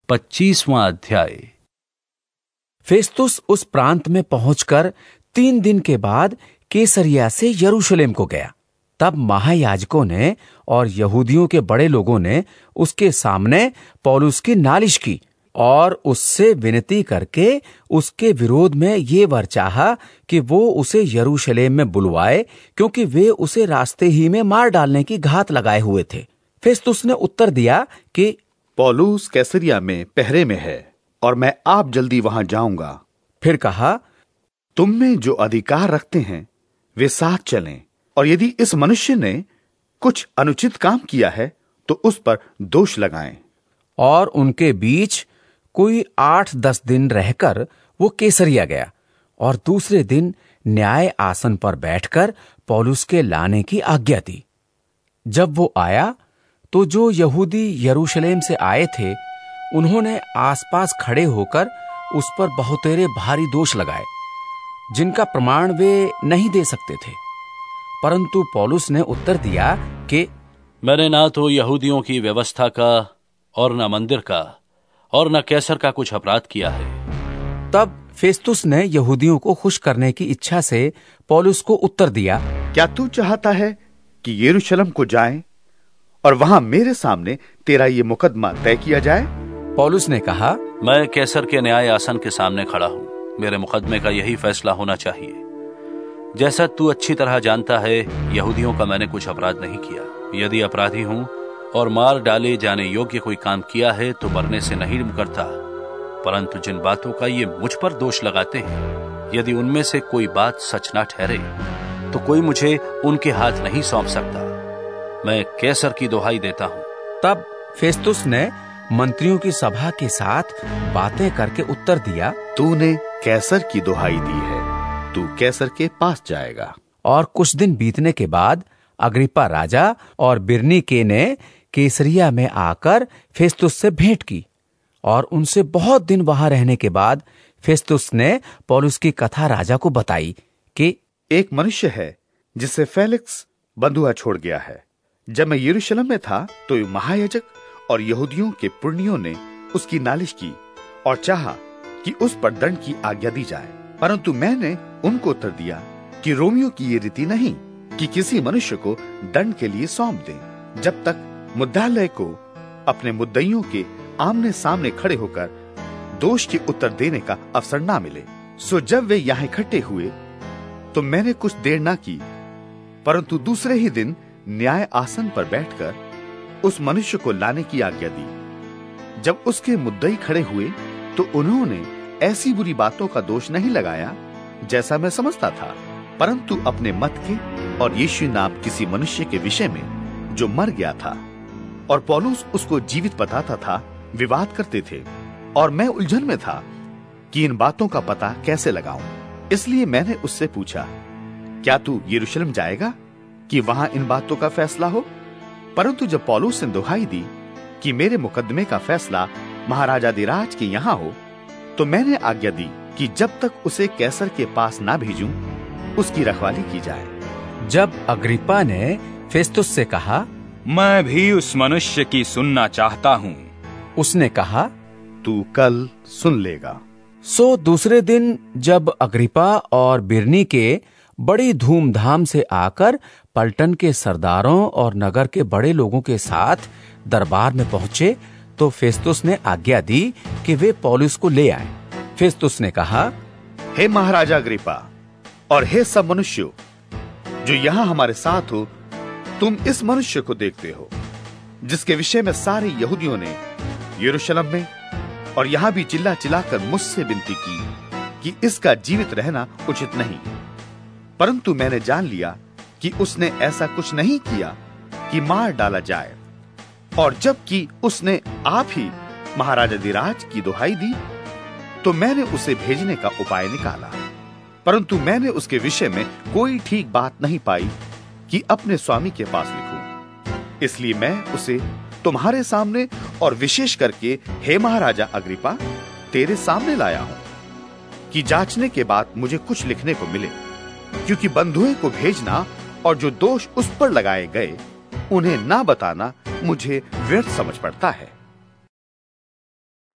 25वां अध्याय। फेस्तुस उस प्रांत में पहुंचकर 3 दिन के बाद कैसरिया से यरूशलेम को गया। तब महायाजकों ने और यहूदियों के बड़े लोगों ने उसके सामने पौलुस की नालिश की और उससे विनती करके उसके विरोध में ये वर चाहा कि वो उसे यरूशलेम में बुलवाए, क्योंकि वे उसे रास्ते ही में मार डालने की घात लगाए हुए थे। फेस्तुस ने उत्तर दिया कि पौलुस कैसरिया में पहरे में है और मैं आप जल्दी वहां जाऊंगा। फिर कहा, तुम में जो अधिकार रखते हैं वे साथ चलें, और यदि इस मनुष्य ने कुछ अनुचित काम किया है तो उस पर दोष लगाएं। और उनके बीच कोई 8-10 दिन रहकर वो कैसरिया गया और दूसरे दिन न्याय आसन पर बैठकर पौलुस के लाने की आज्ञा दी। जब वो आया तो जो यहूदी यरूशलेम से आए थे उन्होंने आसपास खड़े होकर उस पर बहुतेरे भारी दोष लगाए, जिनका प्रमाण वे नहीं दे सकते थे। परंतु पौलुस ने उत्तर दिया कि मैंने ना तो यहूदियों की व्यवस्था का और न मंदिर का और न कैसर का कुछ अपराध किया है। तब फेस्तुस ने यहूदियों को खुश करने की इच्छा से पौलुस को उत्तर दिया, क्या तू चाहता है कि यरूशलेम को जाएं और वहां मेरे सामने तेरा ये मुकदमा तय किया जाए? पौलुस ने कहा, मैं कैसर के न्याय आसन के सामने खड़ा हूं, मेरे मुकदमे का यही फैसला होना चाहिए। जैसा तू अच्छी तरह जानता है, यहूदियों का मैंने कुछ अपराध नहीं किया। यदि अपराधी हूं और मार डाले जाने योग्य कोई काम किया है तो मरने से नहीं मुकरता, परंतु जिन बातों का ये मुझ पर दोष लगाते हैं, यदि उनमें से कोई बात सच ना ठहरे तो कोई मुझे उनके हाथ नहीं सौंप सकता। मैं कैसर की दुहाई देता हूं। तब फेस्तुस ने मंत्रियों की सभा के साथ बातें करके उत्तर दिया, तूने कैसर की दुहाई दी है, तू कैसर के पास जाएगा। और कुछ दिन बीतने के बाद अग्रिप्पा राजा और बिरनीके ने कैसरिया में आकर फेस्तुस से भेंट की, और उनसे बहुत दिन वहां रहने के बाद फेस्तुस ने पौलुस की कथा राजा को बताई कि एक मनुष्य है जिसे फेलिक्स बंधुआ छोड़ गया है। जब मैं यरूशलेम में था तो महायाजक और यहूदियों के पुरनियों ने उसकी नालिश की और चाहा कि उस पर दंड की आज्ञा दी जाए। परंतु मैंने उनको उत्तर दिया कि रोमियों की ये रीति नहीं कि किसी मनुष्य को दंड के लिए सौंप दें, जब तक मुद्दालय को अपने मुद्दइयों के आमने सामने खड़े होकर दोष के उत्तर देने का अवसर ना मिले। सो जब वे यहाँ इकट्ठे हुए तो मैंने कुछ देर ना की, परंतु दूसरे ही दिन न्याय आसन पर बैठकर उस मनुष्य को लाने की आज्ञा दी। जब उसके मुद्दई खड़े हुए तो उन्होंने ऐसी बुरी बातों का दोष नहीं लगाया जैसा मैं समझता था, परंतु अपने मत के और यीशु नाम किसी मनुष्य के विषय में जो मर गया था और पौलुस उसको जीवित बताता था, विवाद करते थे। और मैं उलझन में था कि इन बातों का पता कैसे लगाऊं। इसलिए मैंने उससे पूछा, क्या तू यरूशलेम जाएगा कि वहां इन बातों का फैसला हो? परंतु जब पौलुस ने दुहाई दी कि मेरे मुकदमे का फैसला महाराजा दिराज के यहाँ हो, तो मैंने आज्ञा दी कि जब तक उसे कैसर के पास ना भेजूं, उसकी रखवाली की जाए। जब अग्रिप्पा ने फेस्तुस से कहा, मैं भी उस मनुष्य की सुनना चाहता हूँ, उसने कहा, तू कल सुन लेगा। सो दूसरे दिन जब अग्रिप्पा और बिरनीके बड़ी धूमधाम से आकर पलटन के सरदारों और नगर के बड़े लोगों के साथ दरबार में पहुंचे, तो फेस्तुस ने आज्ञा दी कि वे पौलुस को ले आएं। फेस्तुस ने कहा, हे महाराजा अग्रिप्पा और हे सब मनुष्यों जो यहाँ हमारे साथ हो, तुम इस मनुष्य को देखते हो जिसके विषय में सारे यहूदियों ने यरूशलेम में और यहाँ भी चिल्ला चिल्लाकर मुझसे विनती की कि इसका जीवित रहना उचित नहीं। परंतु मैंने जान लिया कि उसने ऐसा कुछ नहीं किया कि मार डाला जाए, और जबकि उसने आप ही महाराजा दिराज की दुहाई दी तो मैंने उसे भेजने का उपाय निकाला। परंतु मैंने उसके विषय में कोई ठीक बात नहीं पाई कि अपने स्वामी के पास लिखूं। इसलिए मैं उसे तुम्हारे सामने और विशेष करके हे महाराजा अग्रिप्पा तेरे सामने लाया हूं कि जांचने के बाद मुझे कुछ लिखने को मिले, क्योंकि बंधुओं को भेजना और जो दोष उस पर लगाए गए उन्हें ना बताना मुझे व्यर्थ समझ पड़ता है।